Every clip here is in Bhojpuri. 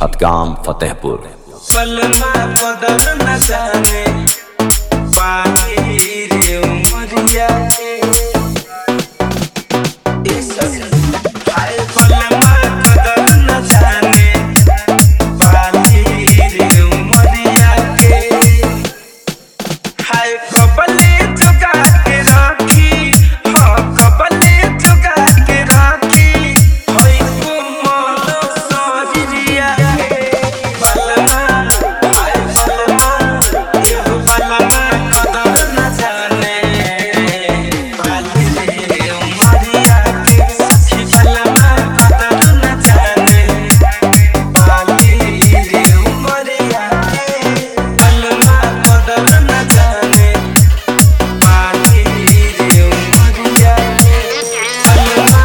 हतगाम फतेहपुर। पलमा बदल न जाने पानी रे उमरिया के हाय पलमा बदल न जाने पानी रे उमरिया के हाय कबले जुगा के राखी हाँ कबले जुगा के राखी होई कुमल सोरिया के पलमा हाय पलमा एगो पलमा कदर न जाने पानी रे उमरिया के सखी पलमा कदर न जाने पानी रे उमरिया के पलमा कदर न जाने पानी रे उमरिया के पलमा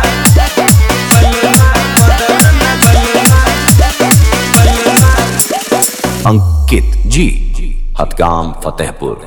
अंकित जी हतगाम फतेहपुर।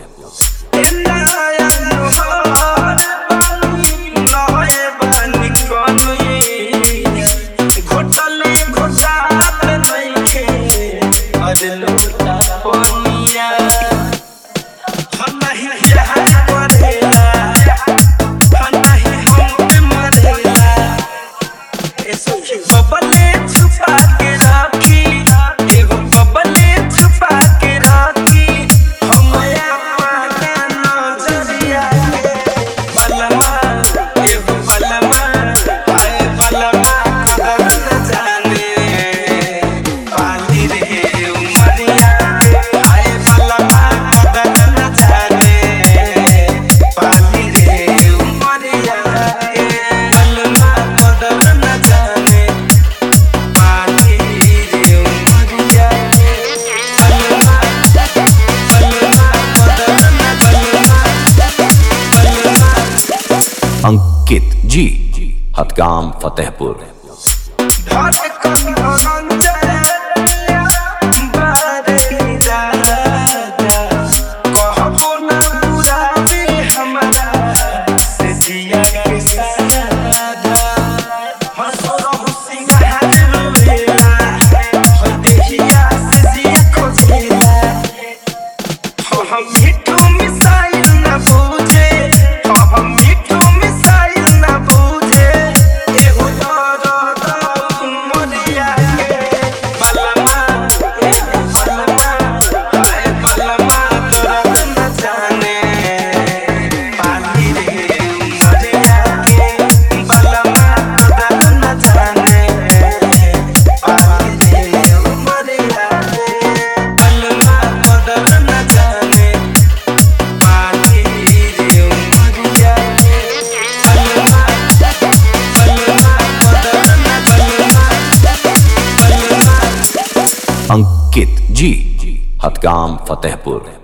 बबले छुपा के राखी एगो बबले छुपा के राखी हमया पाना नजरिया के पलमा एगो पलमा हाय पलमा कदर न जाने पानी रे उमरिया के हाय पलमा कदर न जाने पानी रे उमरिया के पलमा कदर न जाने पानी रे उमरिया के पलमा कदर न अंकित जी हतगाम फतेहपुर। मिठू मिसाइल न बूझे हम मिठू मिसाइल न बूझे एगो दर्द उमरिया के पलमा एगो पलमा हाय पलमा दर्द न जाने पानी रे उमरिया के पलमा दर्द न जाने पानी रे उमरिया के पलमा दर्द न जाने अंकित जी हतगाम फतेहपुर।